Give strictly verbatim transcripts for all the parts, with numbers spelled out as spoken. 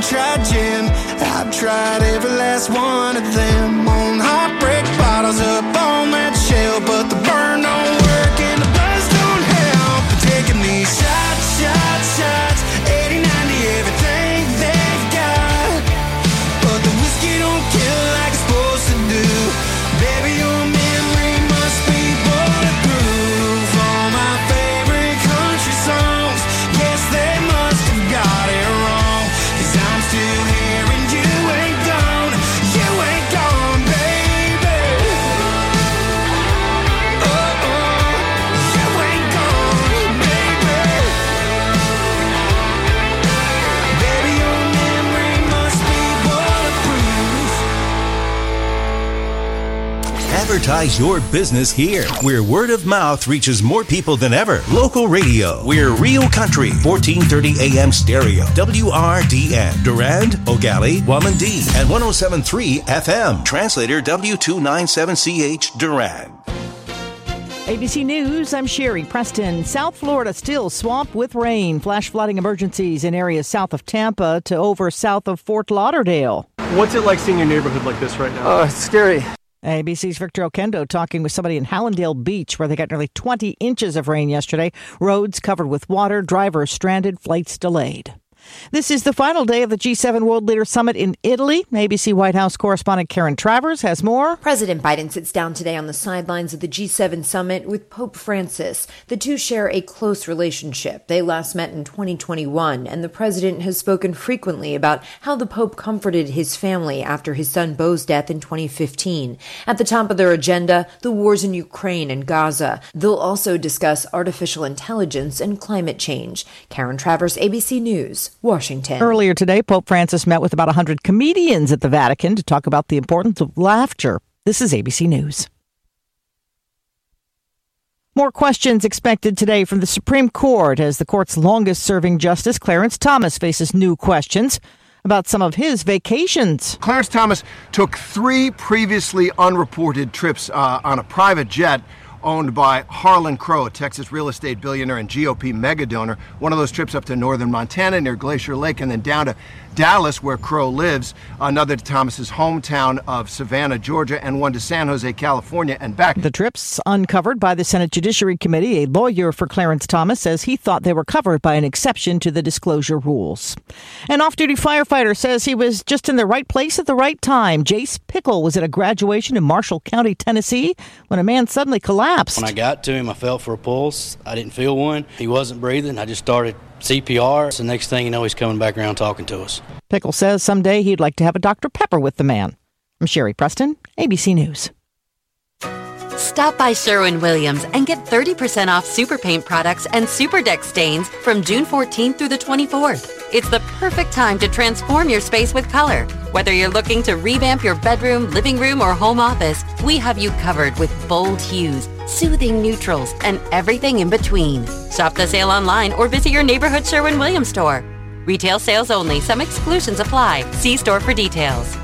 tried gin, I've tried every last one of them. On heartbreak bottles up on that shelf, but the burn don't work and the buzz don't help. Taking these shots, shots, shots, eighty, ninety, everything they've got, but the whiskey don't kill like it's supposed to do. Baby, your memory must be bulletproof. All my favorite country songs, yes, they must have got it wrong, 'cause I'm still here and you ain't gone, you ain't gone, baby. Oh, oh, you ain't gone, baby. Baby, your memory must be bulletproof. Advertise your business here, where word of mouth reaches more people than ever. Local radio. We're Real Country, fourteen thirty A M stereo, W R D N, Durand, Ogali, Wamandee, and one oh seven point three F M. Translator W two ninety-seven C H, Durand. A B C News, I'm Sherry Preston. South Florida still swamped with rain. Flash flooding emergencies in areas south of Tampa to over south of Fort Lauderdale. What's it like seeing your neighborhood like this right now? Oh, it's scary. A B C's Victor Okendo talking with somebody in Hallandale Beach, where they got nearly twenty inches of rain yesterday. Roads covered with water, drivers stranded, flights delayed. This is the final day of the G seven World Leader Summit in Italy. A B C White House correspondent Karen Travers has more. President Biden sits down today on the sidelines of the G seven summit with Pope Francis. The two share a close relationship. They last met in twenty twenty-one, and the president has spoken frequently about how the Pope comforted his family after his son Beau's death in twenty fifteen. At the top of their agenda, the wars in Ukraine and Gaza. They'll also discuss artificial intelligence and climate change. Karen Travers, A B C News, Washington. Earlier today, Pope Francis met with about one hundred comedians at the Vatican to talk about the importance of laughter. This is A B C News. More questions expected today from the Supreme Court as the court's longest-serving justice, Clarence Thomas, faces new questions about some of his vacations. Clarence Thomas took three previously unreported trips uh, on a private jet owned by Harlan Crow, a Texas real estate billionaire and G O P mega donor. One of those trips up to northern Montana near Glacier Lake, and then down to Dallas, where Crow lives, another to Thomas's hometown of Savannah, Georgia, and one to San Jose, California, and back. The trips uncovered by the Senate Judiciary Committee. A lawyer for Clarence Thomas says he thought they were covered by an exception to the disclosure rules. An off-duty firefighter says he was just in the right place at the right time. Jace Pickle was at a graduation in Marshall County, Tennessee, when a man suddenly collapsed. When I got to him, I felt for a pulse. I didn't feel one. He wasn't breathing. I just started C P R. So the next thing you know, he's coming back around talking to us. Pickle says someday he'd like to have a Doctor Pepper with the man. I'm Sherry Preston, A B C News. Stop by Sherwin-Williams and get thirty percent off Super Paint products and Super Deck stains from June fourteenth through the twenty-fourth. It's the perfect time to transform your space with color. Whether you're looking to revamp your bedroom, living room, or home office, we have you covered with bold hues, soothing neutrals, and everything in between. Shop the sale online or visit your neighborhood Sherwin-Williams store. Retail sales only. Some exclusions apply. See store for details.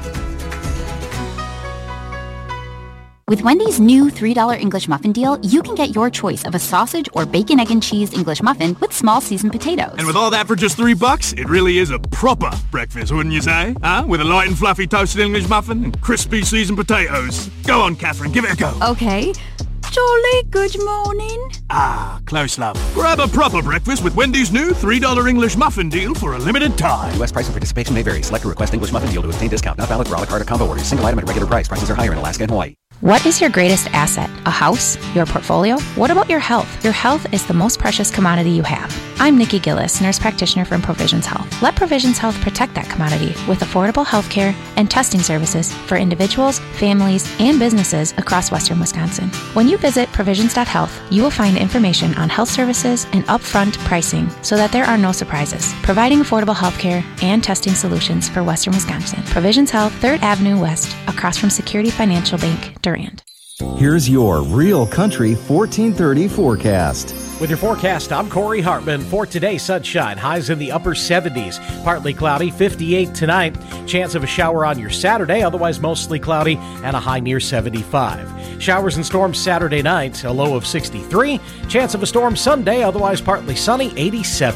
With Wendy's new three dollar English muffin deal, you can get your choice of a sausage or bacon, egg, and cheese English muffin with small seasoned potatoes. And with all that for just three bucks, it really is a proper breakfast, wouldn't you say? Huh? With a light and fluffy toasted English muffin and crispy seasoned potatoes. Go on, Catherine, give it a go. Okay. Jolly good morning. Ah, close love. Grab a proper breakfast with Wendy's new three dollar English muffin deal for a limited time. U S price and participation may vary. Select a request English muffin deal to obtain discount. Not valid for a la carte or combo orders. Single item at regular price. Prices are higher in Alaska and Hawaii. What is your greatest asset? A house? Your portfolio? What about your health? Your health is the most precious commodity you have. I'm Nikki Gillis, nurse practitioner from Provisions Health. Let Provisions Health protect that commodity with affordable health care and testing services for individuals, families, and businesses across western Wisconsin. When you visit provisions dot health, you will find information on health services and upfront pricing so that there are no surprises, providing affordable health care and testing solutions for western Wisconsin. Provisions Health, third Avenue West, across from Security Financial Bank, Durand. Here's your Real Country fourteen thirty forecast. With your forecast, I'm Corey Hartman. For today, sunshine, highs in the upper seventies. Partly cloudy, fifty-eight tonight. Chance of a shower on your Saturday, otherwise mostly cloudy, and a high near seventy-five. Showers and storms Saturday night, a low of sixty-three. Chance of a storm Sunday, otherwise partly sunny, eighty-seven.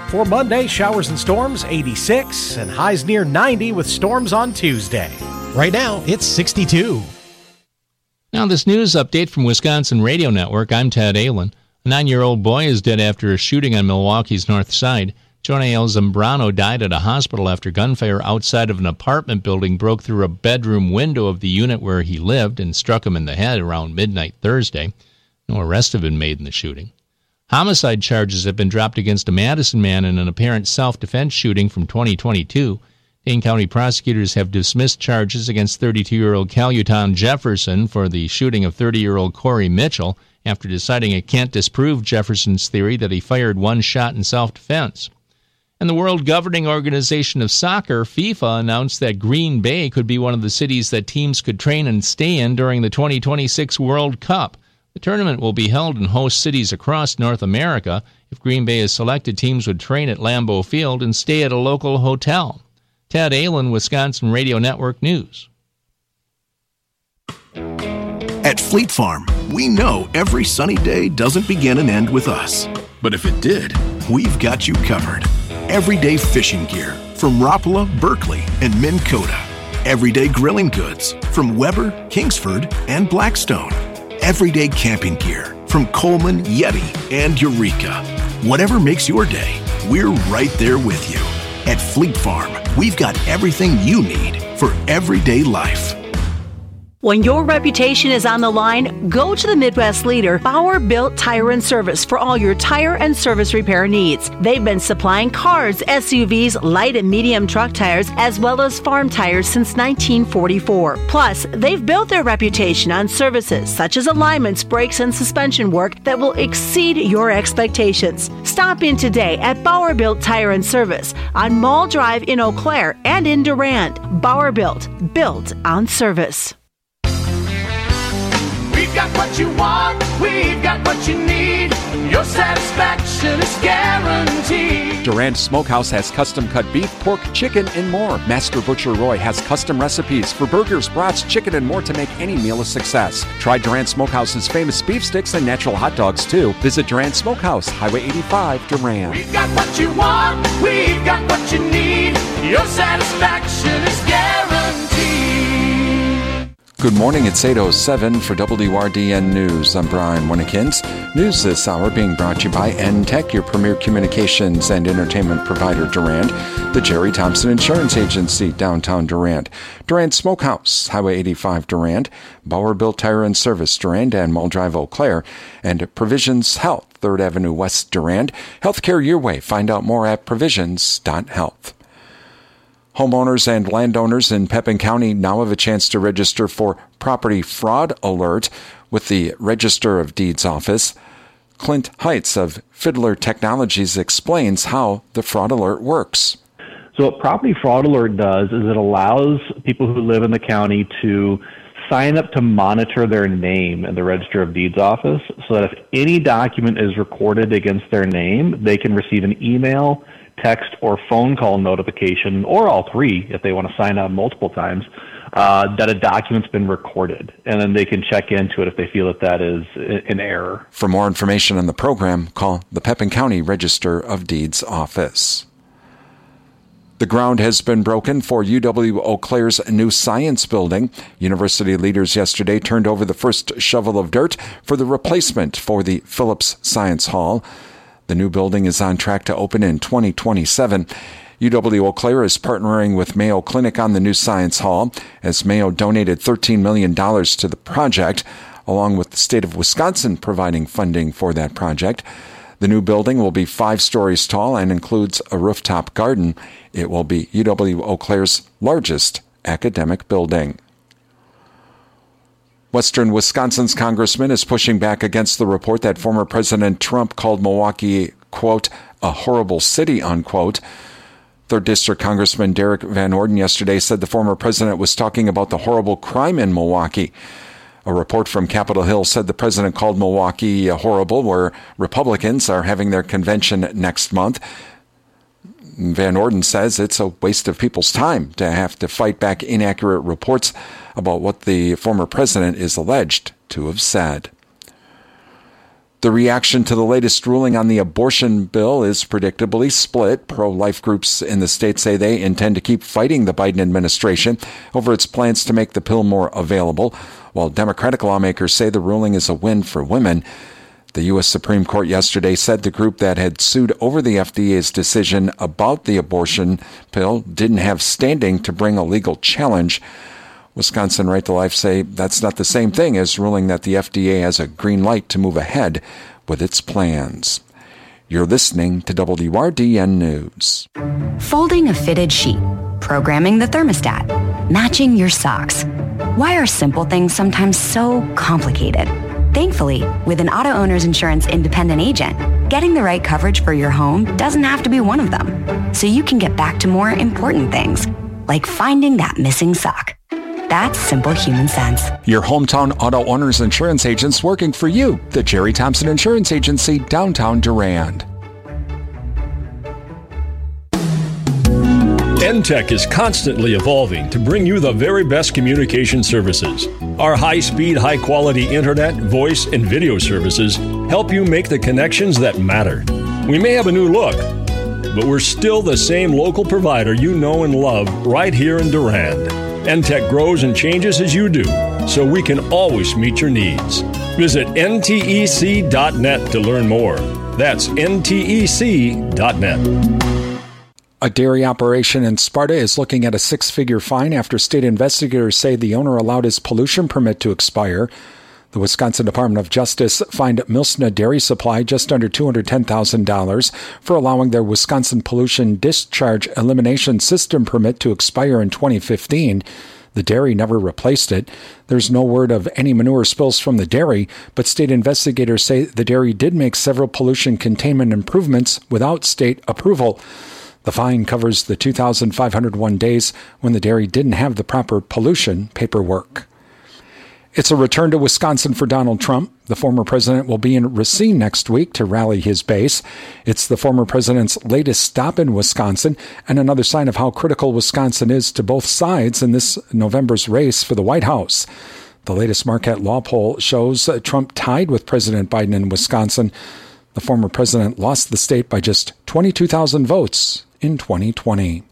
For Monday, showers and storms, eighty-six, and highs near ninety with storms on Tuesday. Right now, it's sixty-two. Now this news update from Wisconsin Radio Network. I'm Ted Allen. A nine-year-old boy is dead after a shooting on Milwaukee's north side. Jonael Zambrano died at a hospital after gunfire outside of an apartment building broke through a bedroom window of the unit where he lived and struck him in the head around midnight Thursday. No arrest have been made in the shooting. Homicide charges have been dropped against a Madison man in an apparent self-defense shooting from twenty twenty-two. Dane County prosecutors have dismissed charges against thirty-two-year-old Caluton Jefferson for the shooting of thirty-year-old Corey Mitchell after deciding it can't disprove Jefferson's theory that he fired one shot in self-defense. And the World Governing Organization of Soccer, FIFA, announced that Green Bay could be one of the cities that teams could train and stay in during the twenty twenty-six World Cup. The tournament will be held in host cities across North America. If Green Bay is selected, teams would train at Lambeau Field and stay at a local hotel. Ted Allen, Wisconsin Radio Network News. At Fleet Farm, we know every sunny day doesn't begin and end with us. But if it did, we've got you covered. Everyday fishing gear from Rapala, Berkeley, and Minn Kota. Everyday grilling goods from Weber, Kingsford, and Blackstone. Everyday camping gear from Coleman, Yeti, and Eureka. Whatever makes your day, we're right there with you. At Fleet Farm, we've got everything you need for everyday life. When your reputation is on the line, go to the Midwest leader, Bauer Built Tire and Service, for all your tire and service repair needs. They've been supplying cars, S U Vs, light and medium truck tires, as well as farm tires since nineteen forty-four. Plus, they've built their reputation on services such as alignments, brakes, and suspension work that will exceed your expectations. Stop in today at Bauer Built Tire and Service on Mall Drive in Eau Claire and in Durand. Bauer Built, built on service. We've got what you want, we've got what you need. Your satisfaction is guaranteed. Durand Smokehouse has custom-cut beef, pork, chicken, and more. Master Butcher Roy has custom recipes for burgers, brats, chicken, and more to make any meal a success. Try Durand Smokehouse's famous beef sticks and natural hot dogs, too. Visit Durand Smokehouse, Highway eighty-five, Durand. We've got what you want, we've got what you need. Your satisfaction is guaranteed. Good morning, it's eight oh seven for W R D N News. I'm Brian Winnekins. News this hour being brought to you by N-Tech, your premier communications and entertainment provider, Durand. The Jerry Thompson Insurance Agency, downtown Durand. Durand Smokehouse, Highway eighty-five, Durand. Bauer Built Tire and Service, Durand and Mall Drive, Eau Claire. And Provisions Health, third Avenue West, Durand. Healthcare your way. Find out more at provisions dot health. Homeowners and landowners in Pepin County now have a chance to register for Property Fraud Alert with the Register of Deeds office. Clint Heitz of Fiddler Technologies explains how the fraud alert works. So what Property Fraud Alert does is it allows people who live in the county to sign up to monitor their name in the Register of Deeds office so that if any document is recorded against their name, they can receive an email, text, or phone call notification, or all three if they want to sign up multiple times, uh, that a document's been recorded. And then they can check into it if they feel that that is an error. For more information on the program, call the Pepin County Register of Deeds office. The ground has been broken for U W-Eau Claire's new science building. University leaders yesterday turned over the first shovel of dirt for the replacement for the Phillips Science Hall. The new building is on track to open in twenty twenty-seven. U W-Eau Claire is partnering with Mayo Clinic on the new Science Hall, as Mayo donated thirteen million dollars to the project, along with the state of Wisconsin providing funding for that project. The new building will be five stories tall and includes a rooftop garden. It will be U W-Eau Claire's largest academic building. Western Wisconsin's congressman is pushing back against the report that former President Trump called Milwaukee, quote, a horrible city, unquote. Third District Congressman Derek Van Orden yesterday said the former president was talking about the horrible crime in Milwaukee. A report from Capitol Hill said the president called Milwaukee horrible, where Republicans are having their convention next month. Van Orden says it's a waste of people's time to have to fight back inaccurate reports about what the former president is alleged to have said. The reaction to the latest ruling on the abortion bill is predictably split. Pro-life groups in the state say they intend to keep fighting the Biden administration over its plans to make the pill more available, while Democratic lawmakers say the ruling is a win for women. The U S Supreme Court yesterday said the group that had sued over the F D A's decision about the abortion pill didn't have standing to bring a legal challenge. Wisconsin Right to Life say that's not the same thing as ruling that the F D A has a green light to move ahead with its plans. You're listening to W R D N News. Folding a fitted sheet, programming the thermostat, matching your socks. Why are simple things sometimes so complicated? Thankfully, with an auto owner's insurance independent agent, getting the right coverage for your home doesn't have to be one of them. So you can get back to more important things, like finding that missing sock. That's simple human sense. Your hometown auto owner's insurance agents working for you. The Jerry Thompson Insurance Agency, downtown Durand. N Tech is constantly evolving to bring you the very best communication services. Our high-speed, high-quality internet, voice, and video services help you make the connections that matter. We may have a new look, but we're still the same local provider you know and love right here in Durand. N Tech grows and changes as you do, so we can always meet your needs. Visit N T E C dot net to learn more. That's N T E C dot net. A dairy operation in Sparta is looking at a six-figure fine after state investigators say the owner allowed his pollution permit to expire. The Wisconsin Department of Justice fined Milsna Dairy Supply just under two hundred ten thousand dollars for allowing their Wisconsin Pollution Discharge Elimination System permit to expire in twenty fifteen. The dairy never replaced it. There's no word of any manure spills from the dairy, but state investigators say the dairy did make several pollution containment improvements without state approval. The fine covers the two thousand five hundred one days when the dairy didn't have the proper pollution paperwork. It's a return to Wisconsin for Donald Trump. The former president will be in Racine next week to rally his base. It's the former president's latest stop in Wisconsin and another sign of how critical Wisconsin is to both sides in this November's race for the White House. The latest Marquette Law poll shows Trump tied with President Biden in Wisconsin. The former president lost the state by just twenty-two thousand votes in twenty twenty.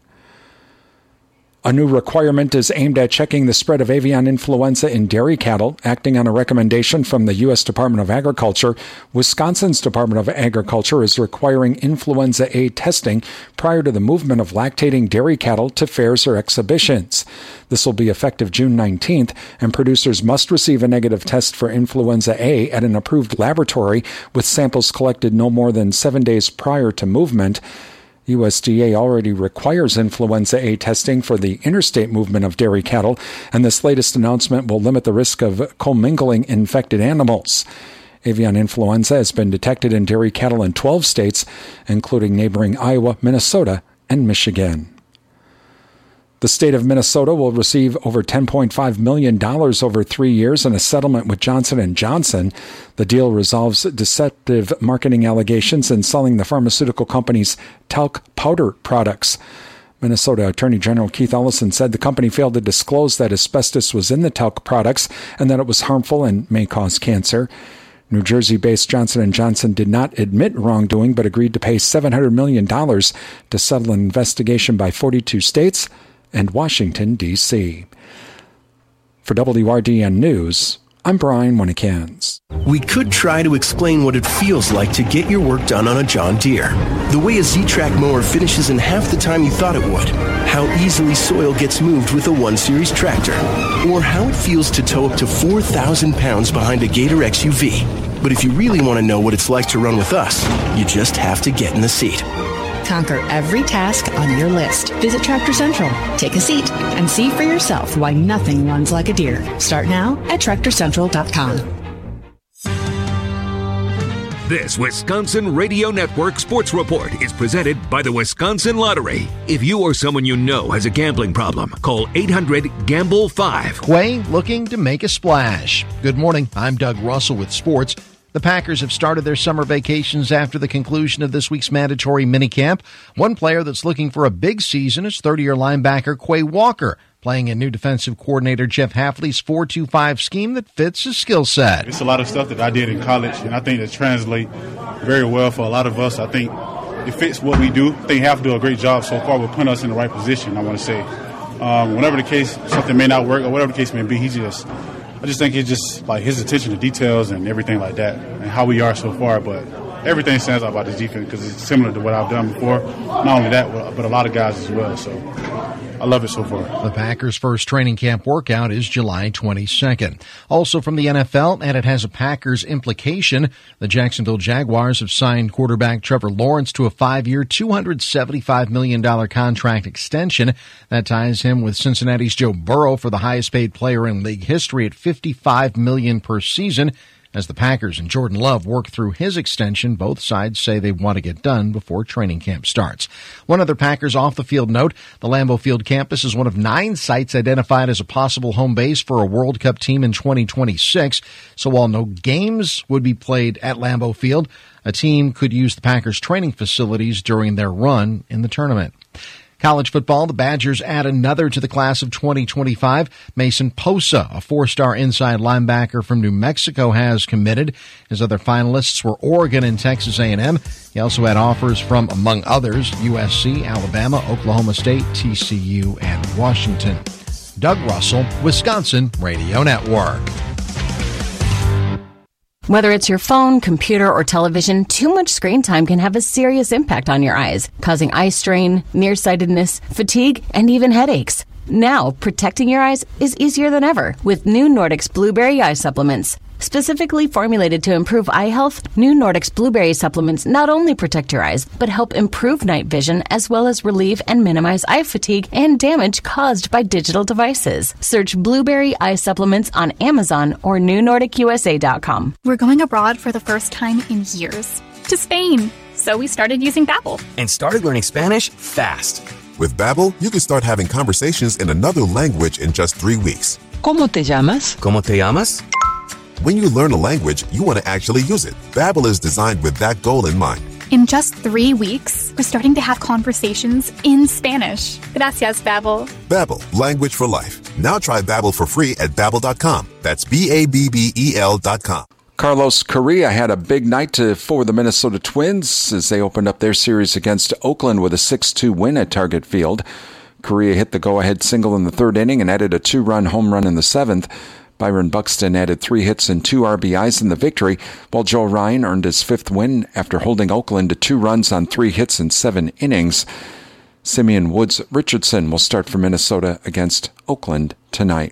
A new requirement is aimed at checking the spread of avian influenza in dairy cattle. Acting on a recommendation from the U S Department of Agriculture, Wisconsin's Department of Agriculture is requiring influenza A testing prior to the movement of lactating dairy cattle to fairs or exhibitions. This will be effective June nineteenth, and producers must receive a negative test for influenza A at an approved laboratory with samples collected no more than seven days prior to movement. U S D A already requires influenza A testing for the interstate movement of dairy cattle, and this latest announcement will limit the risk of commingling infected animals. Avian influenza has been detected in dairy cattle in twelve states, including neighboring Iowa, Minnesota, and Michigan. The state of Minnesota will receive over ten point five million dollars over three years in a settlement with Johnson and Johnson. The deal resolves deceptive marketing allegations in selling the pharmaceutical company's talc powder products. Minnesota Attorney General Keith Ellison said the company failed to disclose that asbestos was in the talc products and that it was harmful and may cause cancer. New Jersey-based Johnson and Johnson did not admit wrongdoing but agreed to pay seven hundred million dollars to settle an investigation by forty-two states and Washington, D C For W R D N News, I'm Brian Winnikins. We could try to explain what it feels like to get your work done on a John Deere. The way a Z-Track mower finishes in half the time you thought it would. How easily soil gets moved with a one series tractor. Or how it feels to tow up to four thousand pounds behind a Gator X U V. But if you really want to know what it's like to run with us, you just have to get in the seat. Conquer every task on your list. Visit Tractor Central, take a seat, and see for yourself why nothing runs like a Deere. Start now at tractor central dot com. This Wisconsin Radio Network Sports Report is presented by the Wisconsin Lottery. If you or someone you know has a gambling problem, call eight hundred gamble five. Quay looking to make a splash. Good morning, I'm Doug Russell with sports. The Packers have started their summer vacations after the conclusion of this week's mandatory minicamp. One player that's looking for a big season is thirty-year linebacker Quay Walker. playing in new defensive coordinator Jeff Hafley's four two five scheme that fits his skill set. It's a lot of stuff that I did in college, and I think it translates very well for a lot of us. I think it fits what we do. I think Haf do a great job so far with putting us in the right position, I want to say. Um, whatever the case, something may not work or whatever the case may be, he just, I just think it's just like his attention to details and everything like that and how we are so far. But everything stands out about this defense because it's similar to what I've done before. Not only that, but a lot of guys as well. So I love it so far. The Packers' first training camp workout is July twenty-second. Also from the N F L, and it has a Packers implication, the Jacksonville Jaguars have signed quarterback Trevor Lawrence to a five-year, two hundred seventy-five million dollars contract extension. That ties him with Cincinnati's Joe Burrow for the highest-paid player in league history at fifty-five million dollars per season. As the Packers and Jordan Love work through his extension, both sides say they want to get done before training camp starts. One other Packers off-the-field note, the Lambeau Field campus is one of nine sites identified as a possible home base for a World Cup team in twenty twenty-six. So while no games would be played at Lambeau Field, a team could use the Packers' training facilities during their run in the tournament. College football, the Badgers add another to the class of twenty twenty-five. Mason Posa, a four-star inside linebacker from New Mexico, has committed. His other finalists were Oregon and Texas A and M. He also had offers from, among others, U S C, Alabama, Oklahoma State, T C U, and Washington. Doug Russell, Wisconsin Radio Network. Whether it's your phone, computer, or television, too much screen time can have a serious impact on your eyes, causing eye strain, nearsightedness, fatigue, and even headaches. Now, protecting your eyes is easier than ever with new Nordics Blueberry Eye Supplements. Specifically formulated to improve eye health, new Nordics Blueberry Supplements not only protect your eyes, but help improve night vision as well as relieve and minimize eye fatigue and damage caused by digital devices. Search Blueberry Eye Supplements on Amazon or new nordic u s a dot com. We're going abroad for the first time in years. To Spain. So we started using Babbel. And started learning Spanish fast. With Babbel, you can start having conversations in another language in just three weeks. ¿Cómo te llamas? ¿Cómo te llamas? When you learn a language, you want to actually use it. Babbel is designed with that goal in mind. In just three weeks, we're starting to have conversations in Spanish. Gracias, Babbel. Babbel, language for life. Now try Babbel for free at babbel dot com. That's B A B B E L dot com. Carlos Correa had a big night to, for the Minnesota Twins as they opened up their series against Oakland with a six two win at Target Field. Correa hit the go-ahead single in the third inning and added a two-run home run in the seventh. Byron Buxton added three hits and two R B Is in the victory, while Joe Ryan earned his fifth win after holding Oakland to two runs on three hits in seven innings. Simeon Woods Richardson will start for Minnesota against Oakland tonight.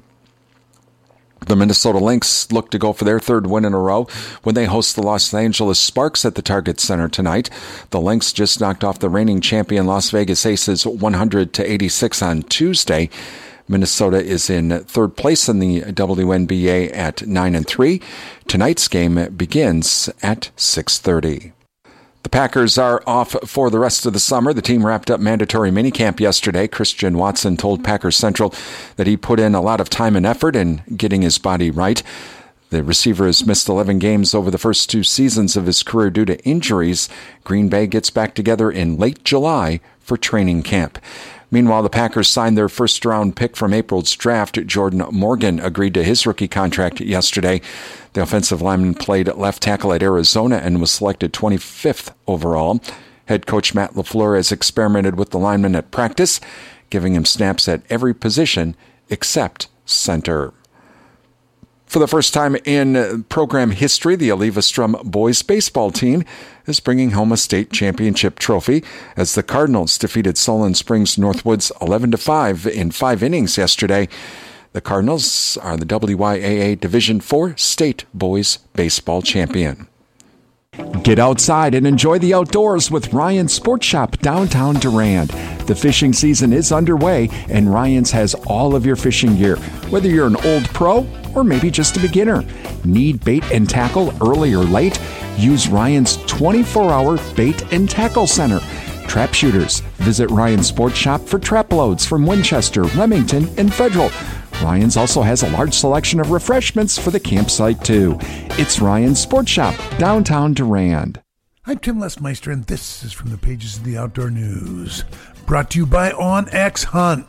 The Minnesota Lynx look to go for their third win in a row when they host the Los Angeles Sparks at the Target Center tonight. The Lynx just knocked off the reigning champion Las Vegas Aces one hundred to eighty-six on Tuesday. Minnesota is in third place in the W N B A at nine and three. Tonight's game begins at six thirty. The Packers are off for the rest of the summer. The team wrapped up mandatory minicamp yesterday. Christian Watson told Packers Central that he put in a lot of time and effort in getting his body right. The receiver has missed eleven games over the first two seasons of his career due to injuries. Green Bay gets back together in late July for training camp. Meanwhile, the Packers signed their first-round pick from April's draft. Jordan Morgan agreed to his rookie contract yesterday. The offensive lineman played left tackle at Arizona and was selected twenty-fifth overall. Head coach Matt LaFleur has experimented with the lineman at practice, giving him snaps at every position except center. For the first time in program history, the Aliva Strum boys baseball team is bringing home a state championship trophy as the Cardinals defeated Solon Springs Northwoods eleven to five in five innings yesterday. The Cardinals are the W Y A A Division four state boys baseball champion. Get outside and enjoy the outdoors with Ryan's Sports Shop downtown Durand. The fishing season is underway, and Ryan's has all of your fishing gear, whether you're an old pro or maybe just a beginner. Need bait and tackle early or late? Use Ryan's twenty-four hour bait and tackle center. Trap shooters, visit Ryan's Sports Shop for trap loads from Winchester, Remington, and Federal. Ryan's also has a large selection of refreshments for the campsite, too. It's Ryan's Sports Shop, downtown Durand. I'm Tim Lesmeister, and this is from the pages of the Outdoor News. Brought to you by OnX Hunt.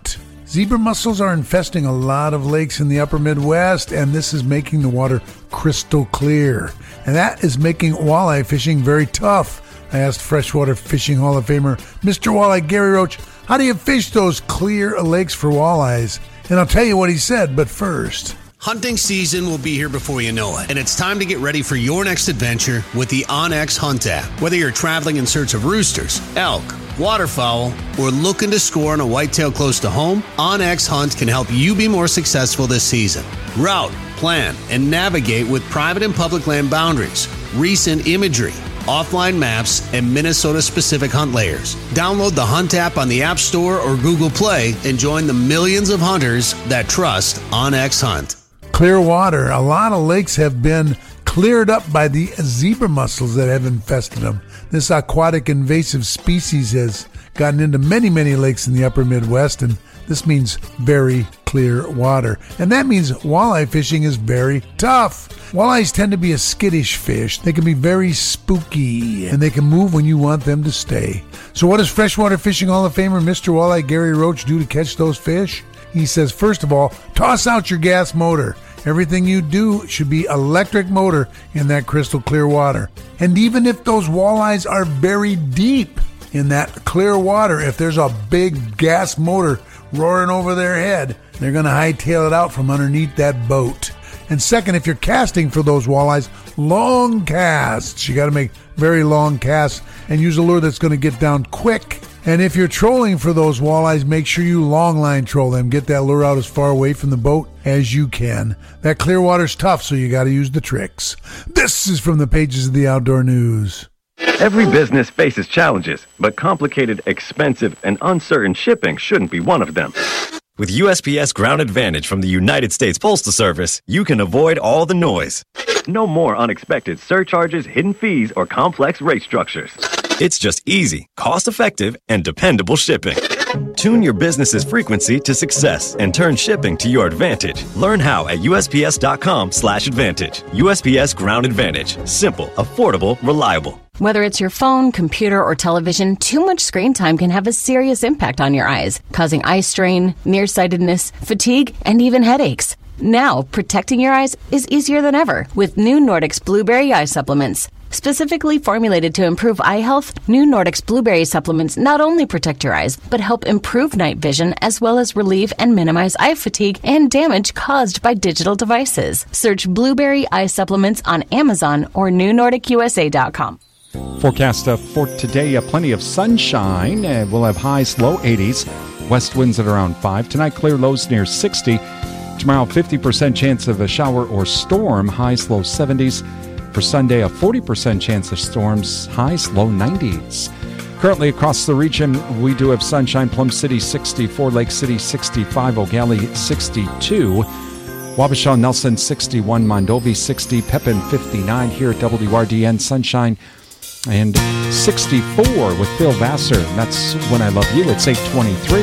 Zebra mussels are infesting a lot of lakes in the upper Midwest, and this is making the water crystal clear. And that is making walleye fishing very tough. I asked Freshwater Fishing Hall of Famer Mister Walleye Gary Roach, how do you fish those clear lakes for walleyes? And I'll tell you what he said, but first... Hunting season will be here before you know it, and it's time to get ready for your next adventure with the OnX Hunt app. Whether you're traveling in search of roosters, elk, waterfowl, or looking to score on a whitetail close to home, OnX Hunt can help you be more successful this season. Route, plan, and navigate with private and public land boundaries, recent imagery, offline maps, and Minnesota-specific hunt layers. Download the Hunt app on the App Store or Google Play and join the millions of hunters that trust OnX Hunt. Clear water. A lot of lakes have been cleared up by the zebra mussels that have infested them. This aquatic invasive species has gotten into many, many lakes in the upper Midwest, and this means very clear water. And that means walleye fishing is very tough. Walleyes tend to be a skittish fish. They can be very spooky, and they can move when you want them to stay. So what does Freshwater Fishing Hall of Famer Mister Walleye Gary Roach do to catch those fish? He says, first of all, toss out your gas motor. Everything you do should be electric motor in that crystal clear water. And even if those walleyes are very deep in that clear water, if there's a big gas motor roaring over their head, they're going to hightail it out from underneath that boat. And second, if you're casting for those walleyes, long casts. You got to make very long casts and use a lure that's going to get down quick. And if you're trolling for those walleyes, make sure you long line troll them. Get that lure out as far away from the boat as you can. That clear water's tough, so you got to use the tricks. This is from the pages of the Outdoor News. Every business faces challenges, but complicated, expensive, and uncertain shipping shouldn't be one of them. With U S P S Ground Advantage from the United States Postal Service, you can avoid all the noise. No more unexpected surcharges, hidden fees, or complex rate structures. It's just easy, cost-effective, and dependable shipping. Tune your business's frequency to success and turn shipping to your advantage. Learn how at U S P S dot com slash advantage. U S P S Ground Advantage. Simple, affordable, reliable. Whether it's your phone, computer, or television, too much screen time can have a serious impact on your eyes, causing eye strain, nearsightedness, fatigue, and even headaches. Now, protecting your eyes is easier than ever with new Nordics Blueberry Eye Supplements. Specifically formulated to improve eye health, new Nordics Blueberry Supplements not only protect your eyes, but help improve night vision as well as relieve and minimize eye fatigue and damage caused by digital devices. Search Blueberry Eye Supplements on Amazon or new nordic u s a dot com. Forecast uh, for today, uh, plenty of sunshine. Uh, we'll have highs, low eighties. West winds at around five. Tonight, clear lows near sixty. Tomorrow, fifty percent chance of a shower or storm. Highs, low seventies. For Sunday, a forty percent chance of storms. Highs, low nineties. Currently across the region, we do have sunshine. Plum City, sixty-four. Lake City, sixty-five. Eau Gallie, sixty-two. Wabasha, Nelson, sixty-one. Mondovi, sixty. Pepin, fifty-nine. Here at W R D N, sunshine. And sixty-four with Phil Vassar. And that's When I Love You. It's eight twenty-three.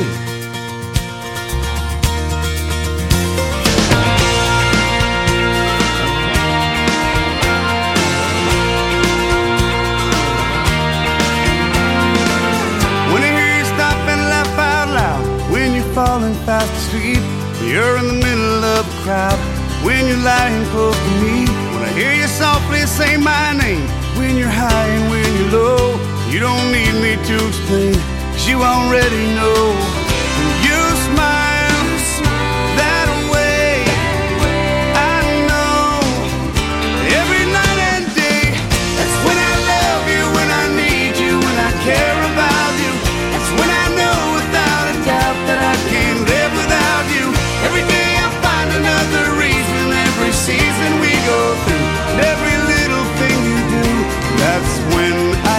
When I hear you stop and laugh out loud, when you're falling fast asleep, when you're in the middle of a crowd, when you're lying close to me, when I hear you softly say my name, when you're high and when you're low, you don't need me to explain, 'cause you already know. When you smile that way, I know every night and day, that's when I love you, when I need you, when I care about you. That's when I know without a doubt that I can't live without you. Every day I find another reason, every season we go through, and every little thing you do, that's when I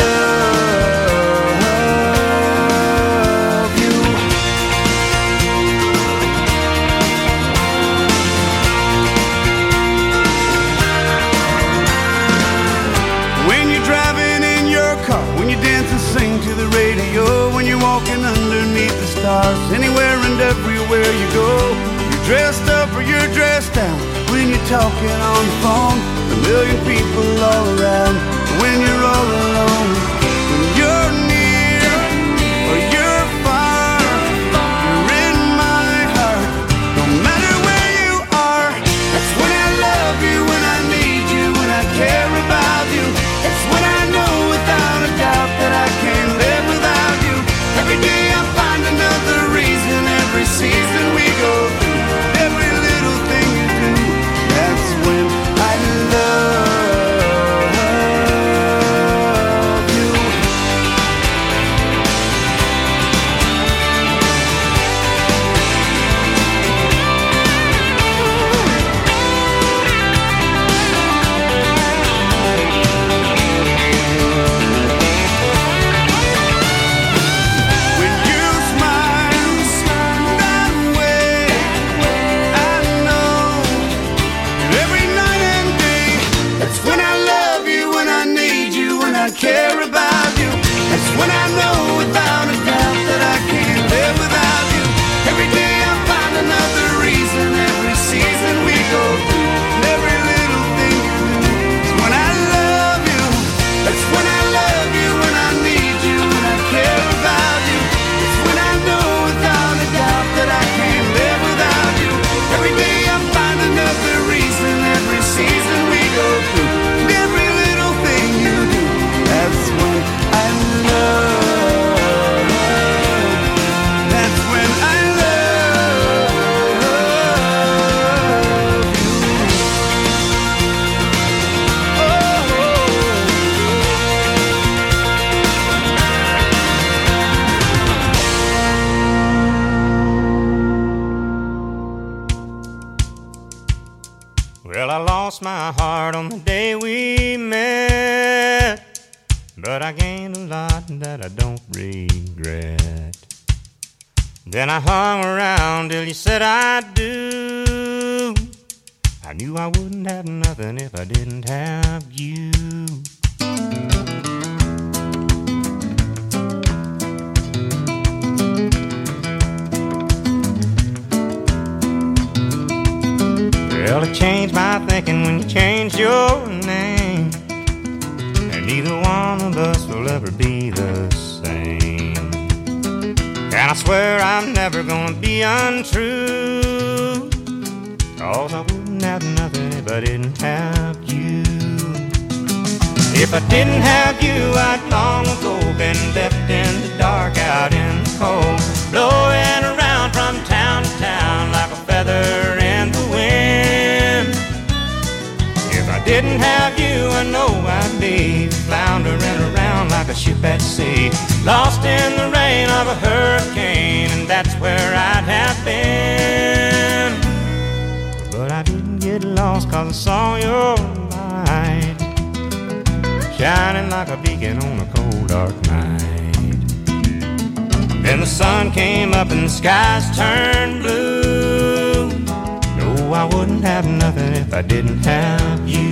love you. When you're driving in your car, when you dance and sing to the radio, when you're walking underneath the stars, anywhere and everywhere you go, you're dressed up or you're dressed down, when you're talking on the phone, a million people all around, when you're all alone, when you're near or you're far, you're in my heart on the day we met, but I gained a lot that I don't regret. Then I hung around till you said I do. I knew I wouldn't have nothing if I didn't have you. Well, it changed my thinking when you changed your name, and neither one of us will ever be the same. And I swear I'm never gonna be untrue, 'cause I wouldn't have nothing if I didn't have you. If I didn't have you, I'd long ago been left in the dark, out in the cold, blowing around from town to town like a feather in the wind. If I didn't have you, I know I'd be floundering around like a ship at sea, lost in the rain of a hurricane, and that's where I'd have been. But I didn't get lost 'cause I saw your light, shining like a beacon on a cold dark night. Then the sun came up and the skies turned blue. No, I wouldn't have nothing if I didn't have you.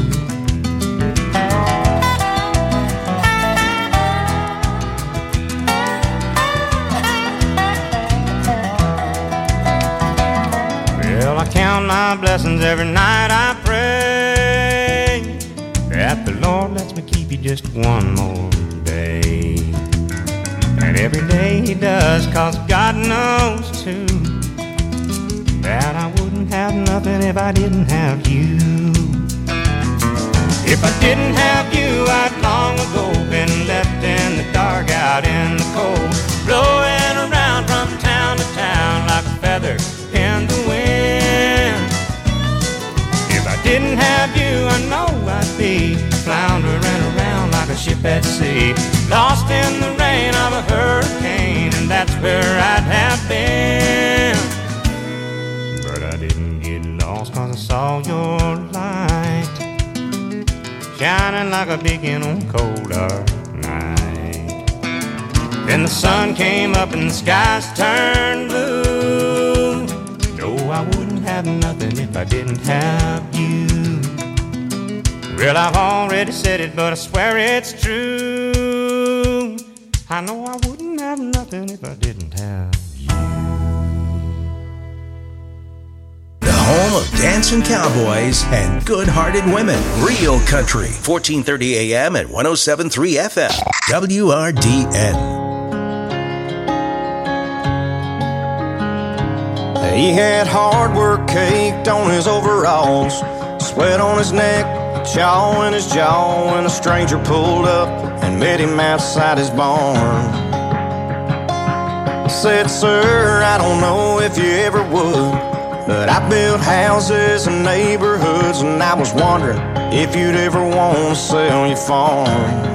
Well, I count my blessings every night I pray that the Lord lets me keep you just one more day. And every day He does, 'cause God knows too that I wouldn't have nothing if I didn't have you. If I didn't have you, I'd long ago been left in the dark, out in the cold, blowing around from town to town like a feather in the wind. If I didn't have you, I know I'd be floundering around like a ship at sea, lost in the rain of a hurricane, and that's where I'd have been. But I didn't get lost 'cause I saw your light, shining like a beacon on a cold dark night. Then the sun came up and the skies turned blue. No, I wouldn't have nothing if I didn't have you. Well, I've already said it, but I swear it's true. I know I wouldn't have nothing if I didn't have you. The home of dancing cowboys and good-hearted women. Real Country, fourteen thirty A M at one oh seven point three F M. W R D N. He had hard work caked on his overalls, sweat on his neck, chaw in his jaw, when a stranger pulled up and met him outside his barn. Said, "Sir, I don't know if you ever would, but I built houses and neighborhoods, and I was wondering if you'd ever want to sell your farm."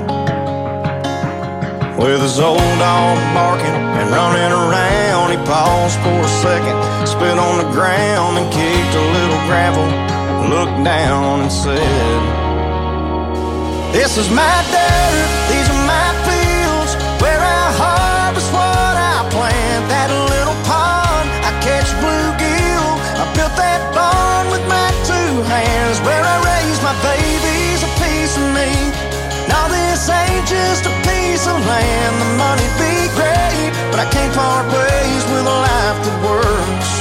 With his old dog barking and running around, he paused for a second, spit on the ground and kicked a little gravel, looked down and said, "This is my dirt, these are my fields, where I harvest what I plant. That little pond, I catch bluegill, I built that barn with my two hands, where I raise my babies, a piece of me. Now this ain't just a piece of land, the money'd be great, but I can't part ways with a life that works.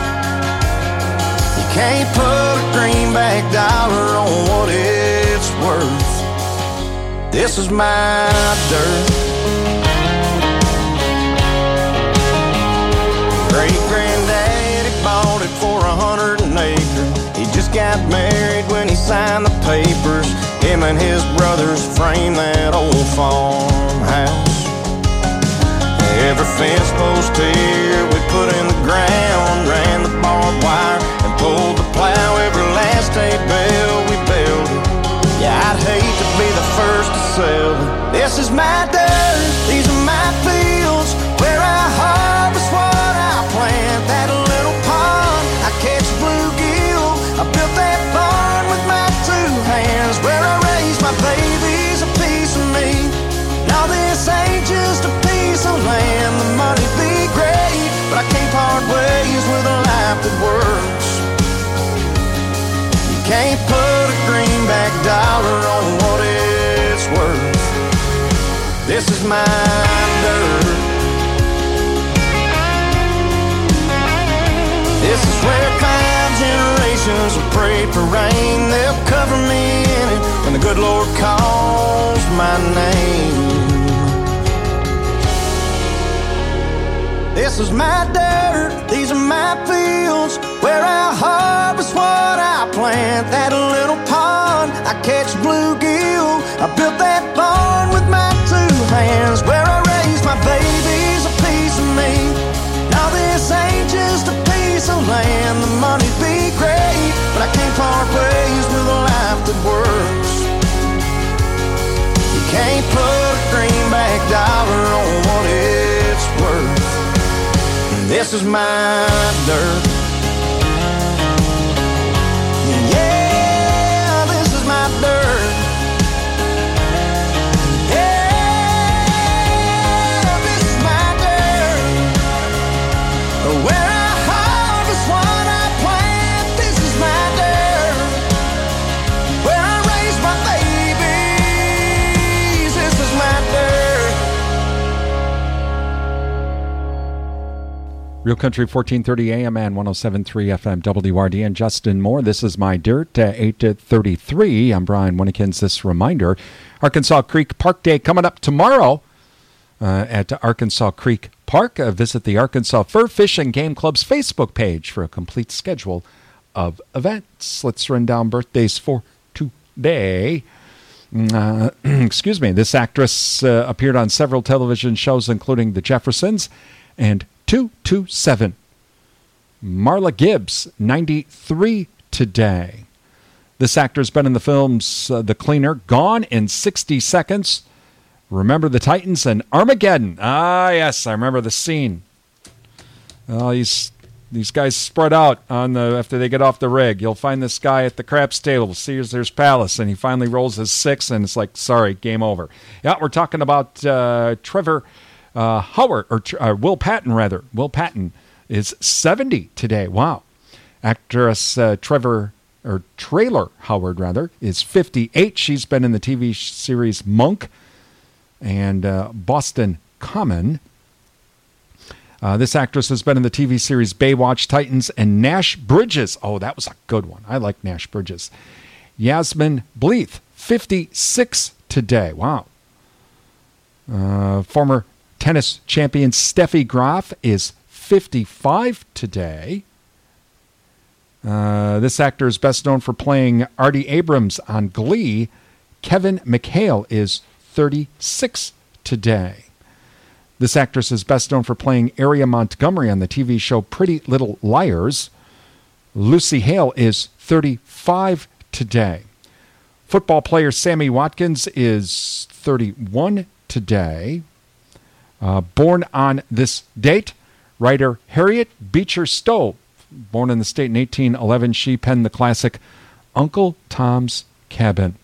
You can't put a greenback dollar on what it's worth. This is my dirt." Great-granddaddy bought it for a hundred an acre. He just got married when he signed the papers. Him and his brothers framed that old farmhouse. Every fence post here we put in the ground, ran the barbed wire and pulled the plow. Every last hay bale we built it. Yeah, I'd hate to be the first to sell it. This is my dirt, these are my fields, where I harvest what I plant. That little pond, I catch bluegill, I built that barn with my two This is my dirt. This is where cloud generations have prayed for rain. They'll cover me in it when the good Lord calls my name. This is my dirt, these are my fields, where I harvest what I plant. That little pond, I catch bluegill. I built that barn with my two hands, where I raise my babies, a piece of me. Now this ain't just a piece of land. The money'd be great, but I can't part ways with a life that works. You can't put a greenback dollar on what it's worth. This is my dirt. Yeah, this is my dirt. Yeah, this is my dirt. Where I harvest what I plant. This is my dirt. Where I raise my babies. This is my dirt. Real Country fourteen thirty A M and one oh seven point three F M W R D and Justin Moore. This is My Dirt, uh, eight thirty-three. I'm Brian Winnekins. This reminder, Arkansas Creek Park Day coming up tomorrow uh, at Arkansas Creek Park. Uh, visit the Arkansas Fur Fish and Game Club's Facebook page for a complete schedule of events. Let's run down birthdays for today. Uh, excuse me. This actress uh, appeared on several television shows, including The Jeffersons and two two seven. Marla Gibbs, ninety-three today. This actor's been in the films uh, The Cleaner, Gone in sixty seconds, Remember the Titans, and Armageddon. Ah, yes, I remember the scene. Oh, these these guys spread out on the after they get off the rig. You'll find this guy at the craps table, Caesar's Palace, and he finally rolls his six, and it's like, sorry, game over. Yeah, we're talking about uh, Trevor Uh, Howard, or uh, Will Patton, rather. Will Patton is seventy today. Wow. Actress uh, Trevor, or Traylor Howard, rather, is fifty-eight. She's been in the T V series Monk and uh, Boston Common. Uh, this actress has been in the T V series Baywatch, Titans, and Nash Bridges. Oh, that was a good one. I like Nash Bridges. Yasmin Bleeth, fifty-six today. Wow. Uh, former tennis champion Steffi Graf is fifty-five today. Uh, this actor is best known for playing Artie Abrams on Glee. Kevin McHale is thirty-six today. This actress is best known for playing Aria Montgomery on the T V show Pretty Little Liars. Lucy Hale is thirty-five today. Football player Sammy Watkins is thirty-one today. Uh, born on this date, writer Harriet Beecher Stowe. Born in the state in eighteen eleven, she penned the classic Uncle Tom's Cabin.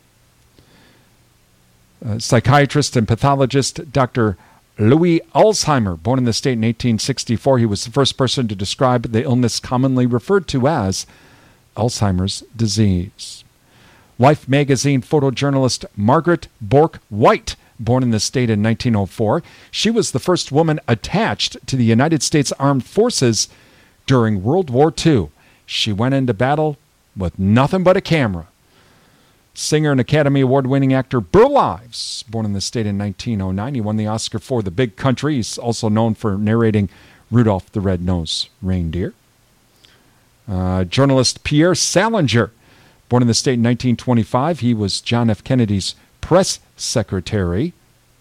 Uh, psychiatrist and pathologist Doctor Louis Alzheimer. Born in the state in eighteen sixty-four, he was the first person to describe the illness commonly referred to as Alzheimer's disease. Life magazine photojournalist Margaret Bork White. Born in the state in nineteen oh four, she was the first woman attached to the United States Armed Forces during World War Two. She went into battle with nothing but a camera. Singer and Academy Award-winning actor Burl Ives, born in the state in nineteen oh nine. He won the Oscar for The Big Country. He's also known for narrating Rudolph the Red-Nosed Reindeer. Uh, journalist Pierre Salinger, born in the state in nineteen twenty-five. He was John F. Kennedy's press secretary.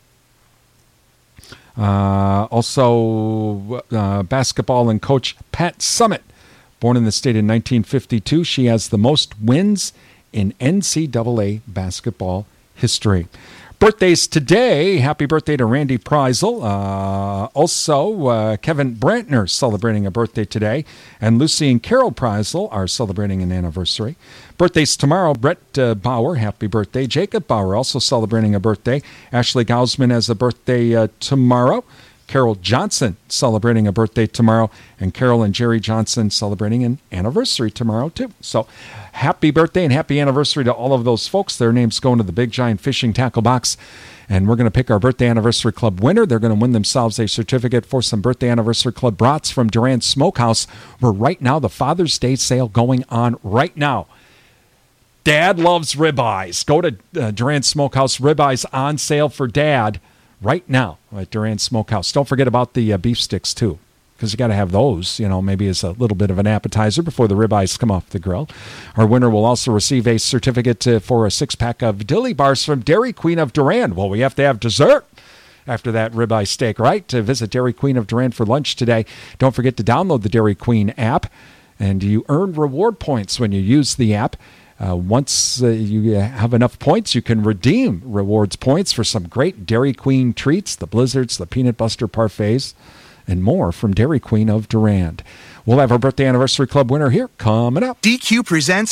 Uh, also, uh, basketball and coach Pat Summitt, born in the state in nineteen fifty-two. She has the most wins in N C double A basketball history. Birthdays today. Happy birthday to Randy Preisel. Uh, also, uh, Kevin Brantner celebrating a birthday today. And Lucy and Carol Preisel are celebrating an anniversary. Birthdays tomorrow. Brett uh, Bauer, happy birthday. Jacob Bauer also celebrating a birthday. Ashley Gausman has a birthday uh, tomorrow. Carol Johnson celebrating a birthday tomorrow, and Carol and Jerry Johnson celebrating an anniversary tomorrow, too. So happy birthday and happy anniversary to all of those folks. Their names go into the Big Giant Fishing Tackle Box. And we're going to pick our Birthday Anniversary Club winner. They're going to win themselves a certificate for some Birthday Anniversary Club brats from Duran Smokehouse, where right now the Father's Day sale going on right now. Dad loves ribeyes. Go to uh, Duran Smokehouse. Ribeyes on sale for Dad right now at Duran Smokehouse. Don't forget about the uh, beef sticks, too, because you got to have those, you know, maybe as a little bit of an appetizer before the ribeyes come off the grill. Our winner will also receive a certificate to, for a six-pack of dilly bars from Dairy Queen of Duran. Well, we have to have dessert after that ribeye steak, right? To visit Dairy Queen of Duran for lunch today. Don't forget to download the Dairy Queen app, and you earn reward points when you use the app. Uh, once uh, you have enough points, you can redeem rewards points for some great Dairy Queen treats, the Blizzards, the Peanut Buster Parfaits, and more from Dairy Queen of Durand. We'll have our Birthday Anniversary Club winner here coming up. D Q presents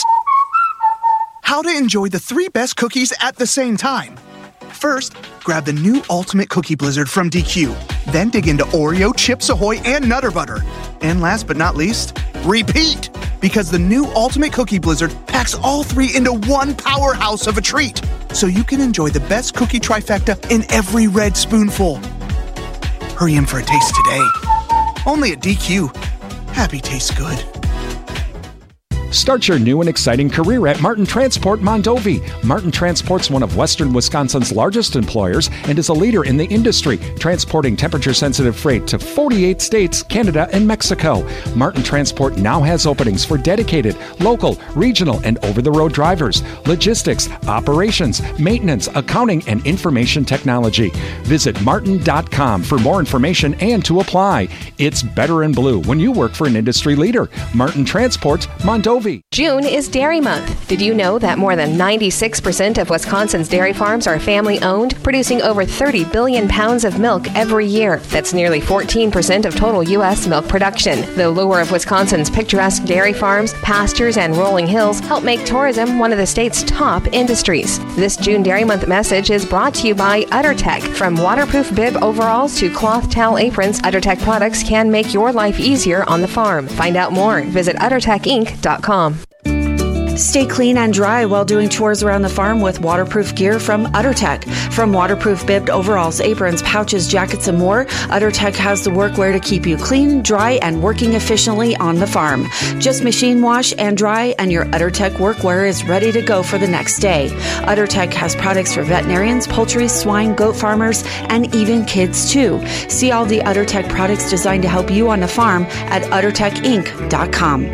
How to Enjoy the Three Best Cookies at the Same Time. First, grab the new Ultimate Cookie Blizzard from D Q. Then dig into Oreo, Chips Ahoy, and Nutter Butter. And last but not least, repeat! Because the new Ultimate Cookie Blizzard packs all three into one powerhouse of a treat. So you can enjoy the best cookie trifecta in every red spoonful. Hurry in for a taste today. Only at D Q. Happy tastes good. Start your new and exciting career at Martin Transport Mondovi. Martin Transport's one of western Wisconsin's largest employers and is a leader in the industry, transporting temperature-sensitive freight to forty-eight states, Canada, and Mexico. Martin Transport now has openings for dedicated, local, regional, and over-the-road drivers, logistics, operations, maintenance, accounting, and information technology. Visit martin dot com for more information and to apply. It's better in blue when you work for an industry leader. Martin Transport Mondovi. June is Dairy Month. Did you know that more than ninety-six percent of Wisconsin's dairy farms are family-owned, producing over thirty billion pounds of milk every year? That's nearly fourteen percent of total U S milk production. The lure of Wisconsin's picturesque dairy farms, pastures, and rolling hills help make tourism one of the state's top industries. This June Dairy Month message is brought to you by UtterTech. From waterproof bib overalls to cloth towel aprons, UtterTech products can make your life easier on the farm. Find out more. Visit utter tech inc dot com. Stay clean and dry while doing chores around the farm with waterproof gear from UtterTech. From waterproof bibbed overalls, aprons, pouches, jackets, and more, UtterTech has the workwear to keep you clean, dry, and working efficiently on the farm. Just machine wash and dry, and your UtterTech workwear is ready to go for the next day. UtterTech has products for veterinarians, poultry, swine, goat farmers, and even kids too. See all the UtterTech products designed to help you on the farm at utter tech inc dot com.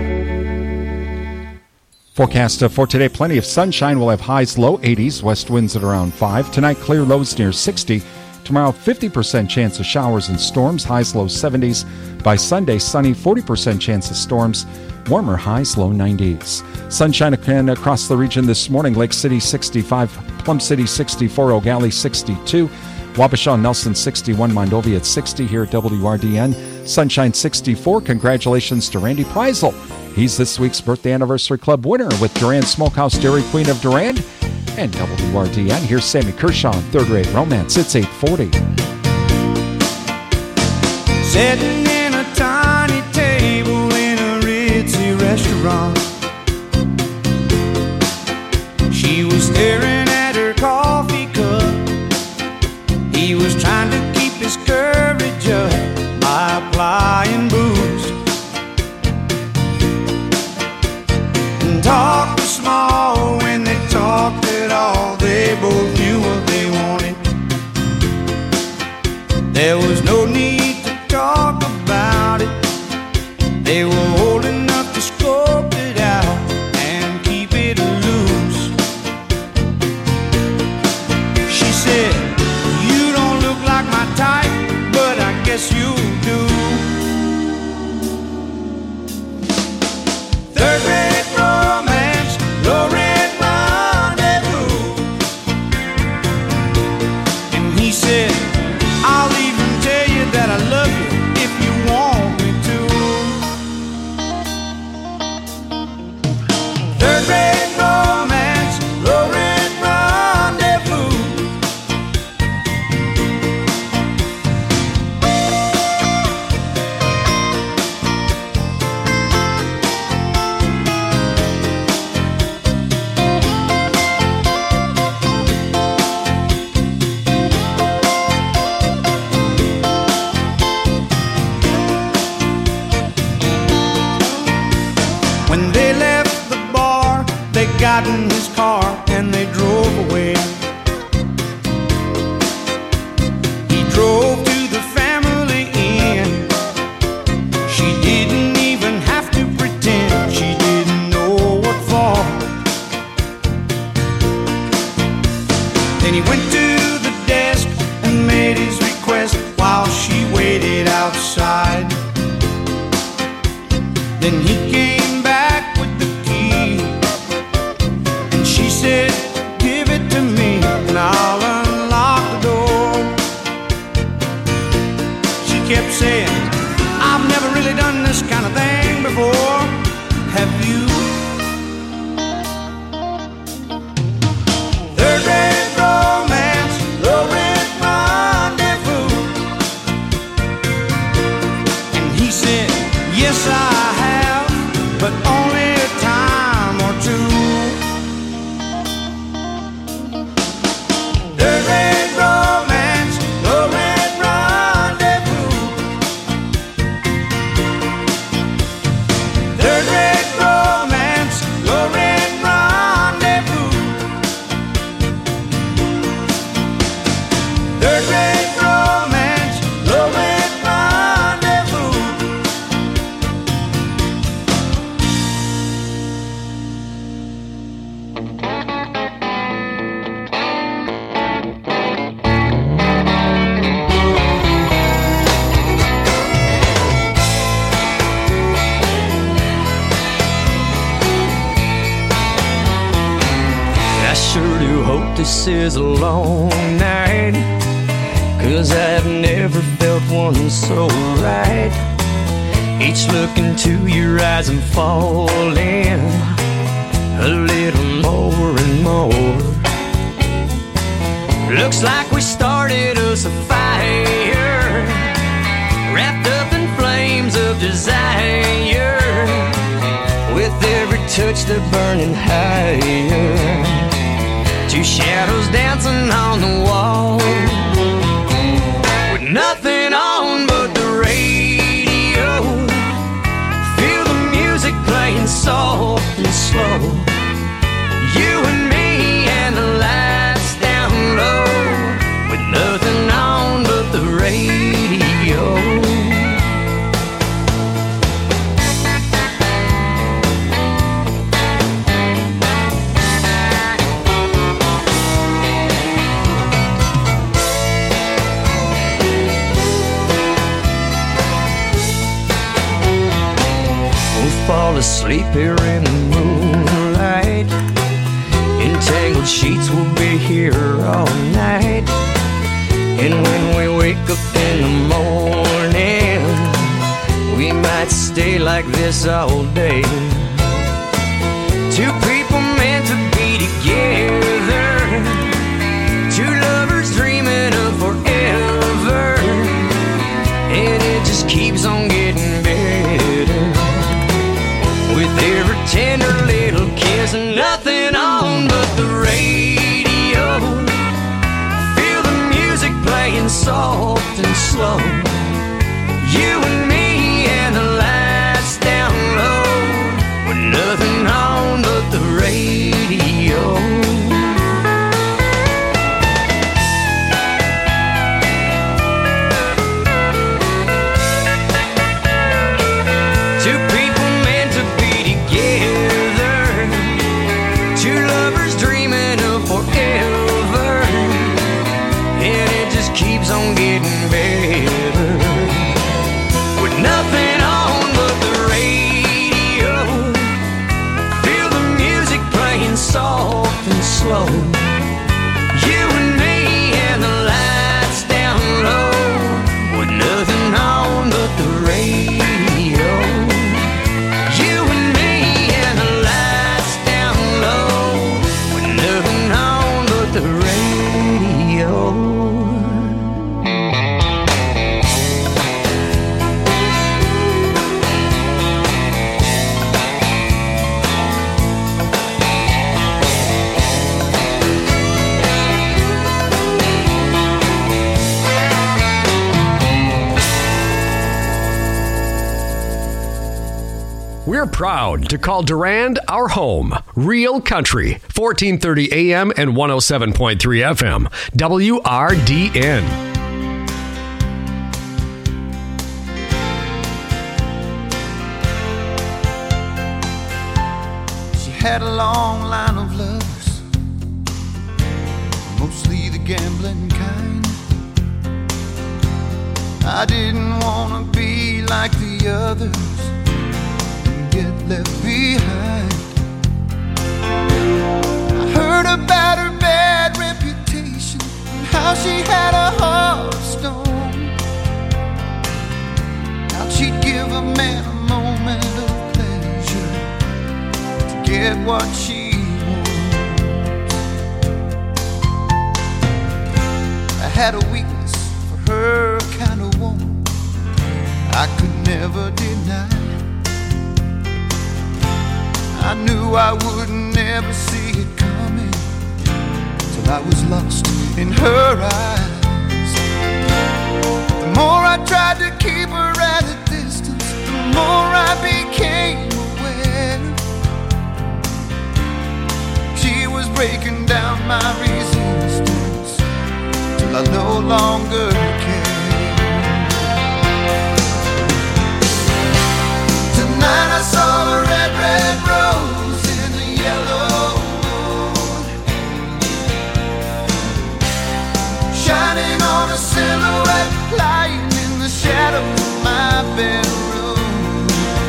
Forecast uh, for today, plenty of sunshine. We'll have highs low eighties, west winds at around five. Tonight, clear lows near sixty. Tomorrow, fifty percent chance of showers and storms, highs low seventies. By Sunday, sunny, forty percent chance of storms, warmer highs low nineties. Sunshine again across the region this morning. Lake City sixty-five, Plum City sixty-four, Eau Gallie sixty-two. Wabasha, Nelson sixty-one, Mondovi at sixty here at W R D N. Sunshine sixty-four. Congratulations to Randy Preisel. He's this week's Birthday Anniversary Club winner with Duran Smokehouse Dairy Queen of Durand and W R D N. Here's Sammy Kershaw on Third Rate Romance. It's eight forty. Sitting in a tiny table in a ritzy restaurant, she was staring at her coffee cup. He was trying to keep his courage up by applying booze. Talked small when they talked at all. They both knew what they wanted. There was no need to talk about it. They were old enough to scope it out and keep it loose. She said, "You don't look like my type, but I guess you do." Third rate romance, low rent rendezvous. And he said, "I'll even tell you that I love you if you want me to." Third rate romance, low rent rendezvous. said, I've never really done this kind of thing before. Have you? Third rate romance, low rent rendezvous. And he said, yes, I have, but only a time or two. Third rate romance, low rent rendezvous. Third rate romance, low rent rendezvous. Third rate romance, low rent rendezvous. I sure do hope this is a long night, 'cause I've never felt one so right. Each look into your eyes I'm falling a little more and more. Looks like we started us a fire, wrapped up in flames of desire. With every touch they're burning higher. Two shadows dancing on the wall, with nothing on but the radio. Feel the music playing soft and slow. You and me and the lights down low, with nothing on but the radio. Fall asleep here in the moonlight. Entangled sheets will be here all night. And when we wake up in the morning, we might stay like this all day. Two people meant to be together, two lovers dreaming of forever. And it just keeps on getting better, with every tender little kiss and nothing on but the radio. Feel the music playing soft and slow. You and me and the lights down low, with nothing on but the radio. Two people meant to be together, two lovers dreaming of forever. And it just keeps on getting better, with nothing on but the radio. Feel the music playing soft and slow. You and me and the lights down low, with nothing on but the radio. You and me and the lights down low, with nothing on but the radio. We're proud to call Durand our home. Real Country, fourteen thirty A M and one oh seven point three F M. W R D N. She had a long line of lovers, mostly the gambling kind. I didn't want to be like the others and get left behind. I heard about her bad reputation and how she had a heart of stone. get what she wants. I had a weakness for her kind of woman I could never deny. I knew I would never see it coming till I was lost in her eyes. The more I tried to keep her at a distance, the more I became aware she was breaking down my resistance till I no longer cared. Tonight I saw a red, red rose in the yellow moon, shining on a silhouette lying in the shadows of my bedroom.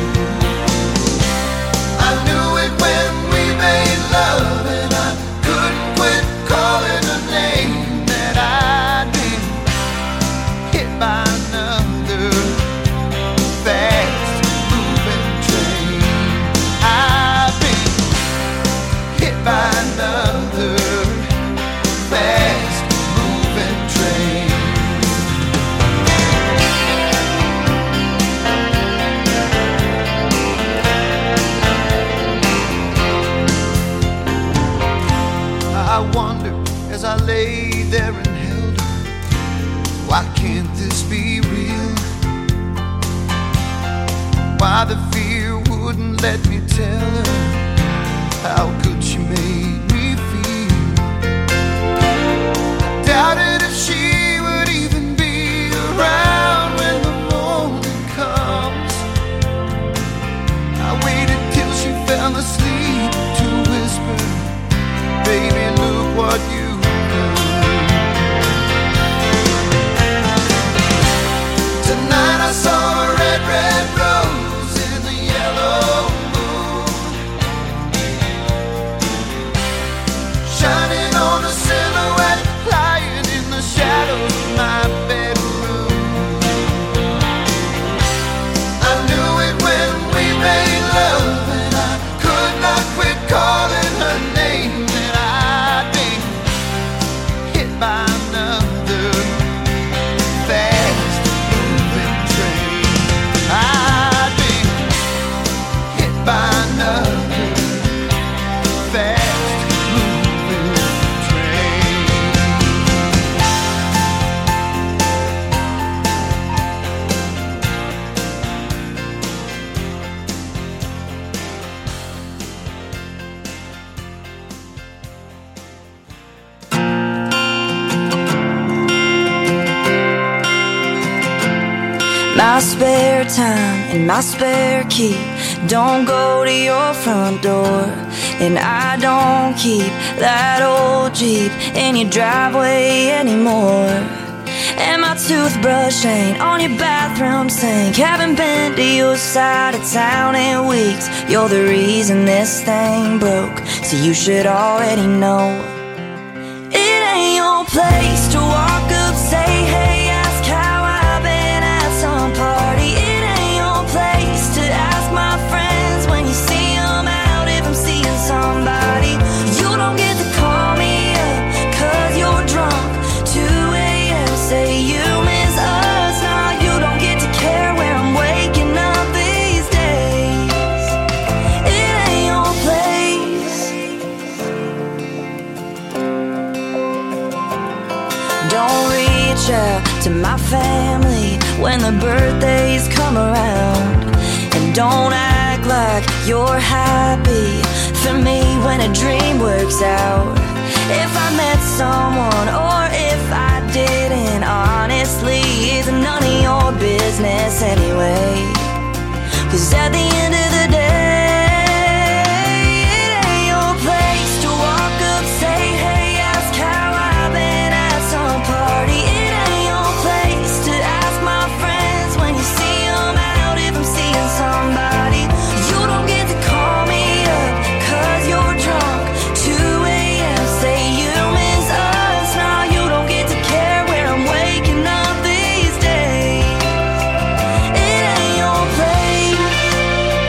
I knew it when we made love, and I couldn't quit calling her name that I'd been hit by another fast moving train. I've been hit by another fast moving train. I wondered as I lay there and held her, why can't this be real? Why the fear wouldn't let me tell her how good she made me feel. I doubted if she would even be around when the morning comes. I waited till she fell asleep to whisper, baby, look what you've done. Tonight I saw a red, red rose in the yellow moon, shining on a silhouette lying in the shadows of my bedroom. I knew it when we made love, and I could not quit calling her name that I'd been hit by another fast moving train. I'd been hit by another fast moving train. My spare time and my spare key don't go to your front door, and I don't keep that old Jeep in your driveway anymore. And my toothbrush ain't on your bathroom sink. Haven't been to your side of town in weeks. You're the reason this thing broke, so you should already know. It ain't your place to walk up, say hey, ask how I've been at some party. It ain't your place to ask my friends when you see them out if I'm seeing somebody. You don't get to call me up cause you're drunk, two a.m. say you miss us. Nah, you don't get to care where I'm waking up these days. It ain't your place. Don't reach out to my family when the birthdays come around, and don't act like you're happy for me when a dream works out. If I met someone or if I didn't, honestly, it's none of your business anyway. Cause at the end of the day, it ain't your place to walk up, say hey, ask how I've been at some party. It ain't your place to ask my friends when you see them out if I'm seeing somebody. You don't get to call me up cause you're drunk, two a.m. say you miss us. Nah, you don't get to care where I'm waking up these days. It ain't your place.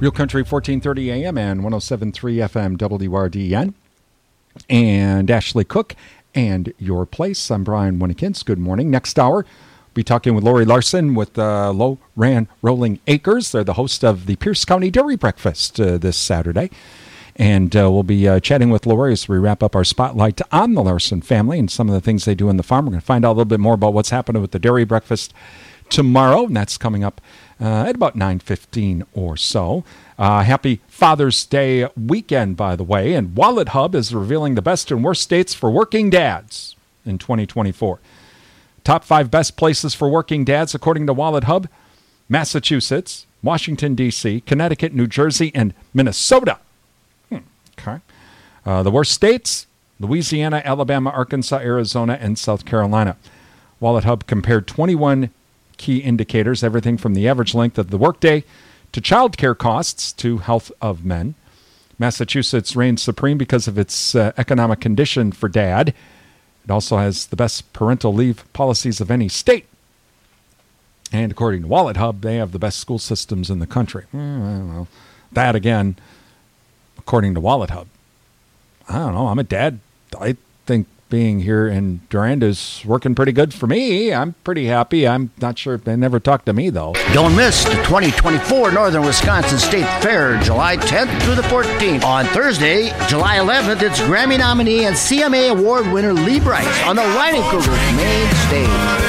Real Country, fourteen thirty A M and one oh seven point three F M W R D N. And Ashley Cook and Your Place. I'm Brian Winnekins. Good morning. Next hour, be talking with Lori Larson with uh, Low Ran Rolling Acres. They're the host of the Pierce County Dairy Breakfast uh, this Saturday. And uh, we'll be uh, chatting with Lori as we wrap up our spotlight on the Larson family and some of the things they do in the farm. We're going to find out a little bit more about what's happening with the dairy breakfast tomorrow, and that's coming up uh, at about nine fifteen or so. Uh, happy Father's Day weekend, by the way, and Wallet Hub is revealing the best and worst states for working dads in twenty twenty-four. Top five best places for working dads, according to Wallet Hub: Massachusetts, Washington, D C, Connecticut, New Jersey, and Minnesota. Hmm. Okay. Uh, the worst states: Louisiana, Alabama, Arkansas, Arizona, and South Carolina. Wallet Hub compared twenty-one key indicators, everything from the average length of the workday to child care costs to health of men. Massachusetts reigns supreme because of its uh, economic condition for dad. It also has the best parental leave policies of any state. And according to Wallet Hub, they have the best school systems in the country. Mm, well, that again, according to Wallet Hub. I don't know. I'm a dad. I think being here in Durand is working pretty good for me. I'm pretty happy. I'm not sure. They never talked to me, though. Don't miss the twenty twenty-four Northern Wisconsin State Fair, July tenth through the fourteenth. On Thursday, July eleventh, it's Grammy nominee and C M A Award winner Lee Brice on the Riding Cougars main stage.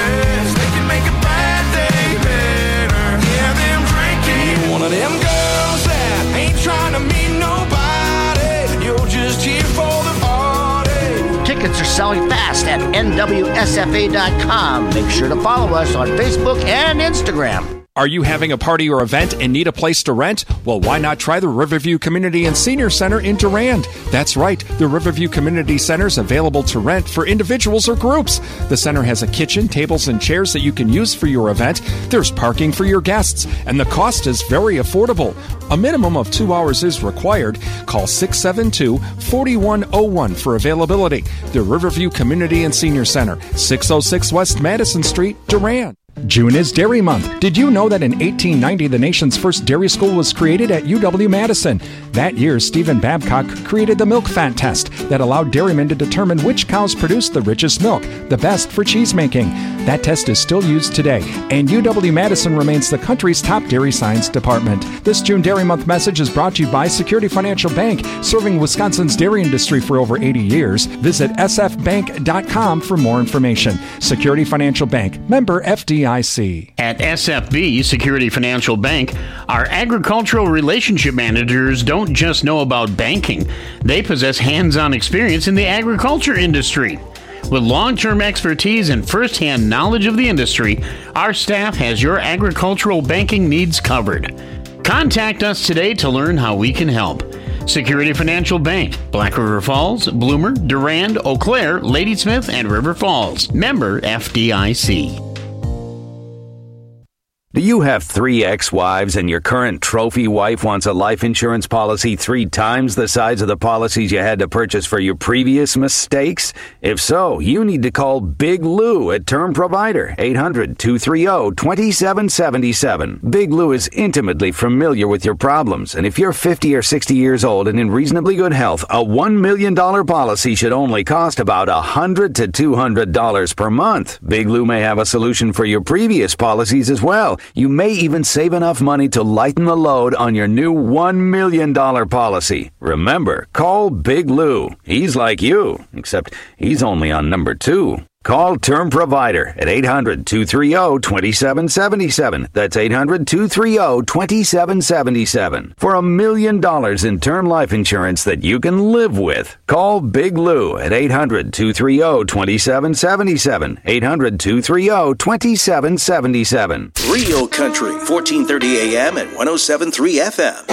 One of them girls that ain't trying to meet nobody. You're just here for the party. Tickets are selling fast at N W S F A dot com. Make sure to follow us on Facebook and Instagram. Are you having a party or event and need a place to rent? Well, why not try the Riverview Community and Senior Center in Durand? That's right, the Riverview Community Center is available to rent for individuals or groups. The center has a kitchen, tables, and chairs that you can use for your event. There's parking for your guests, and the cost is very affordable. A minimum of two hours is required. Call six seven two, four one zero one for availability. The Riverview Community and Senior Center, six oh six West Madison Street, Durand. June is Dairy Month. Did you know that in eighteen ninety, the nation's first dairy school was created at U W-Madison? That year, Stephen Babcock created the milk fat test that allowed dairymen to determine which cows produced the richest milk, the best for cheese making. That test is still used today, and U W-Madison remains the country's top dairy science department. This June Dairy Month message is brought to you by Security Financial Bank, serving Wisconsin's dairy industry for over eighty years. Visit S F bank dot com for more information. Security Financial Bank, member F D I C. At S F B, Security Financial Bank, our agricultural relationship managers don't just know about banking. They possess hands-on experience in the agriculture industry. With long-term expertise and first-hand knowledge of the industry, our staff has your agricultural banking needs covered. Contact us today to learn how we can help. Security Financial Bank, Black River Falls, Bloomer, Durand, Eau Claire, Ladysmith, and River Falls. Member F D I C. Do you have three ex-wives and your current trophy wife wants a life insurance policy three times the size of the policies you had to purchase for your previous mistakes? If so, you need to call Big Lou at Term Provider, eight hundred, two three zero, two seven seven seven. Big Lou is intimately familiar with your problems, and if you're fifty or sixty years old and in reasonably good health, a one million dollars policy should only cost about one hundred to two hundred dollars per month. Big Lou may have a solution for your previous policies as well. You may even save enough money to lighten the load on your new one million dollars policy. Remember, call Big Lou. He's like you, except he's only on number two. Call Term Provider at eight hundred, two three zero, two seven seven seven. That's eight hundred, two three zero, two seven seven seven. For a million dollars in term life insurance that you can live with. Call Big Lou at eight hundred, two three zero, two seven seven seven. eight hundred, two three zero, two seven seven seven. Real Country, fourteen thirty A M and one oh seven point three F M.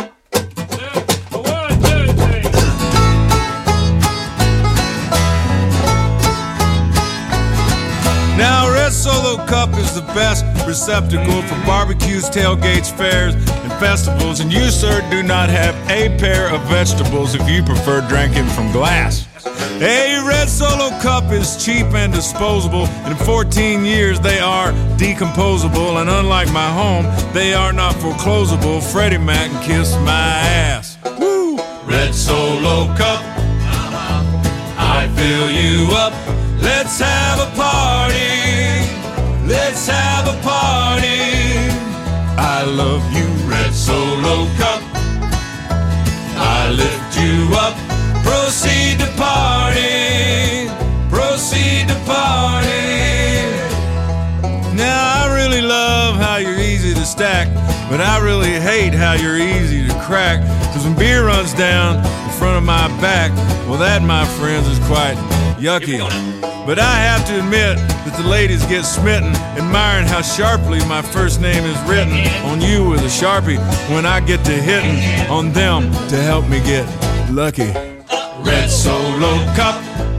Now, Red Solo Cup is the best receptacle for barbecues, tailgates, fairs, and festivals. And you, sir, do not have a pair of vegetables if you prefer drinking from glass. A Red Solo cup is cheap and disposable. In fourteen years, they are decomposable. And unlike my home, they are not foreclosable. Freddie Mac can kiss my ass. Woo! Red Solo cup, I fill you up. Let's have a party. Let's have a party. I love you, Red Solo cup. I lift you up. Proceed to party. Proceed to party. Now I really love how you're easy to stack, but I really hate how you're easy to crack. Cause when beer runs down in front of my back, well that, my friends, is quite yucky. But I have to admit that the ladies get smitten, admiring how sharply my first name is written on you with a Sharpie when I get to hitting on them to help me get lucky. Red Solo cup,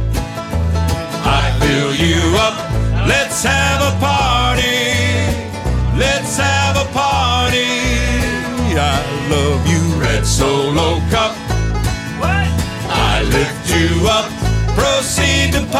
I fill you up. Let's have a party. Let's have a party. I love you.